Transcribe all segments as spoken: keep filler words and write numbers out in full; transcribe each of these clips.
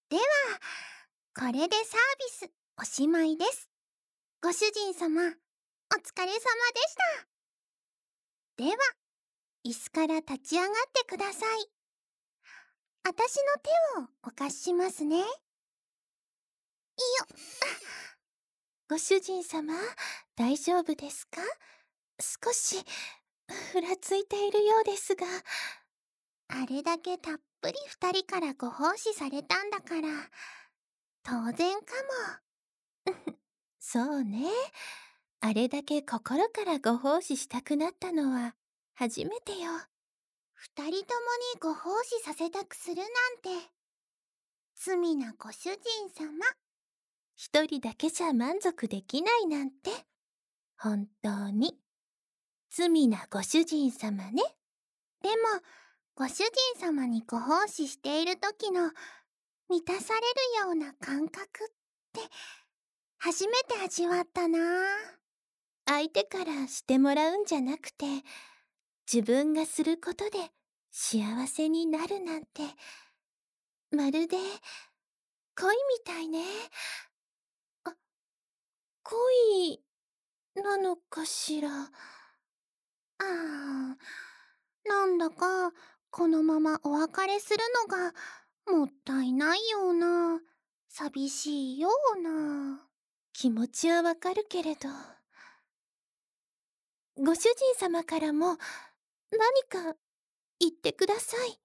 では、これでサービスおしまいです。ご主人様、お疲れ様でした。では、椅子から立ち上がってください。あたしの手をお貸ししますね。いいよ。 ご主人様、大丈夫ですか？少し、ふらついているようですが。 あれだけたっぷり二人からご奉仕されたんだから、当然かも。 そうね。あれだけ心からご奉仕したくなったのは初めてよ。 二人ともにご奉仕させたくするなんて、罪なご主人様。 一人だけじゃ満足できないなんて、本当に罪なご主人様ね。 でも、ご主人様にご奉仕している時の満たされるような感覚って初めて味わったな。 相手からしてもらうんじゃなくて、自分がすることで幸せになるなんて、まるで恋みたいね。あ、恋なのかしら。ああ、なんだかこのままお別れするのがもったいないような、寂しいような。 気持ちはわかるけれど、ご主人様からも何か言ってください。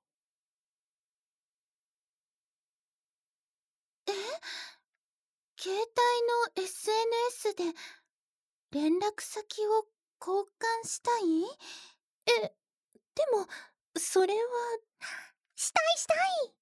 え？携帯の エスエヌエス で連絡先を交換したい？ え、でも、それは。 したいしたい。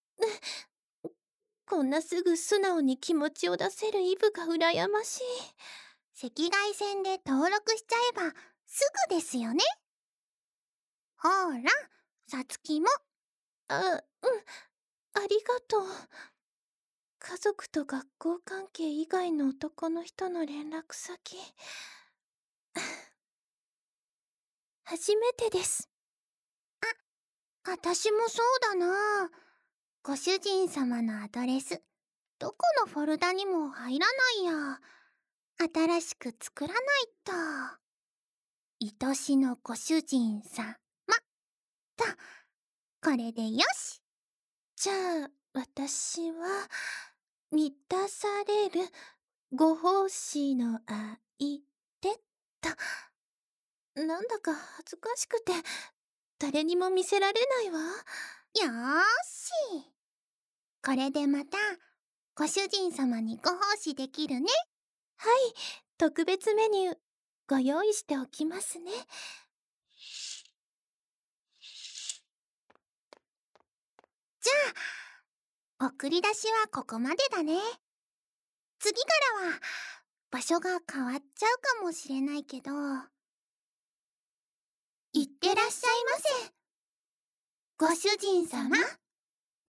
こんなすぐ素直に気持ちを出せるイブが羨ましい。 赤外線で登録しちゃえばすぐですよね。ほーら、さつきも。 あ、うん、ありがとう。家族と学校関係以外の男の人の連絡先。初めてです。 あ、あたしもそうだな。ご主人様のアドレス、どこのフォルダにも入らないや。新しく作らないと。愛しのご主人様と、これでよし。 じゃあ、私は、満たされるご奉仕の相手と。なんだか恥ずかしくて、誰にも見せられないわ。 よーし。これでまた、ご主人様にご奉仕できるね。 はい、特別メニュー、ご用意しておきますね。 じゃあ、送り出しはここまでだね。次からは、場所が変わっちゃうかもしれないけど、いってらっしゃいませ。ご主人様。